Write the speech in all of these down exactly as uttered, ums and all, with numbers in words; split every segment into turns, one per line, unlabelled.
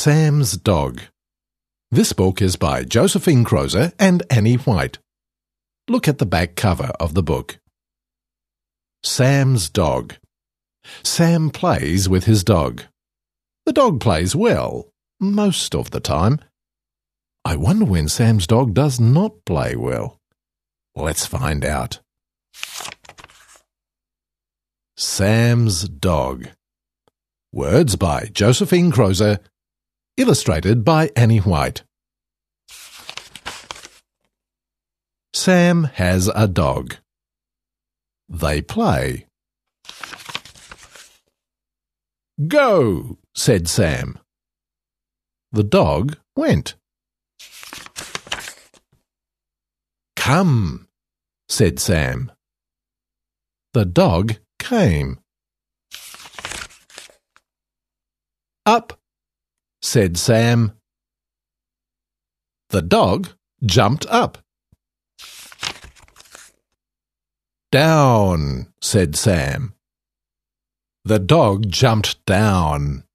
Sam's Dog. This book is by Josephine Crozer and Annie White. Look at the back cover of the book. Sam's Dog. Sam plays with his dog. The dog plays well, most of the time. I wonder when Sam's dog does not play well. Let's find out. Sam's Dog. Words by Josephine Crozer. Illustrated by Annie White. Sam has a dog. They play. "Go," said Sam. The dog went. "Come," said Sam. The dog came. "Up," said Sam. The dog jumped up. "Down," said Sam. The dog jumped down.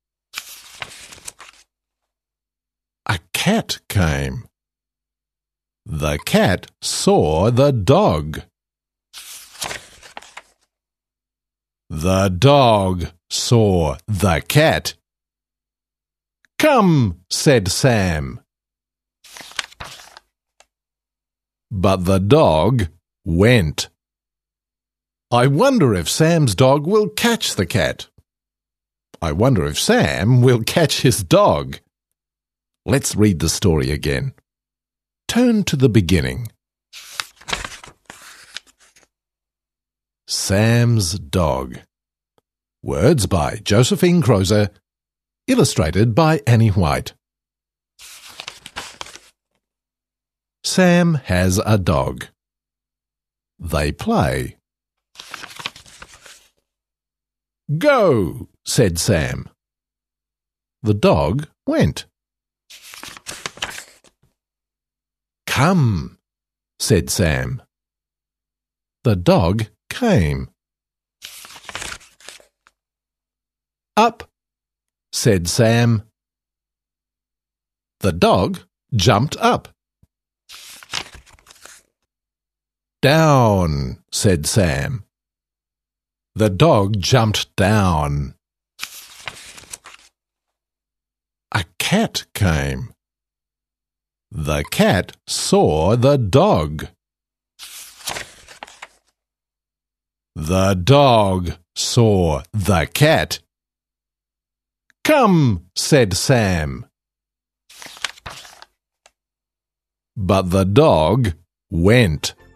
A cat came. The cat saw the dog. The dog saw the cat. "Come," said Sam. But the dog went. I wonder if Sam's dog will catch the cat. I wonder if Sam will catch his dog. Let's read the story again. Turn to the beginning. Sam's Dog. Words by Josephine Crozer. Illustrated by Annie White. Sam has a dog. They play. "Go," said Sam. The dog went. "Come," said Sam. The dog came. "Up," said Sam. The dog jumped up. "Down," said Sam. The dog jumped down. A cat came. The cat saw the dog. The dog saw the cat. "Come," said Sam. But the dog went.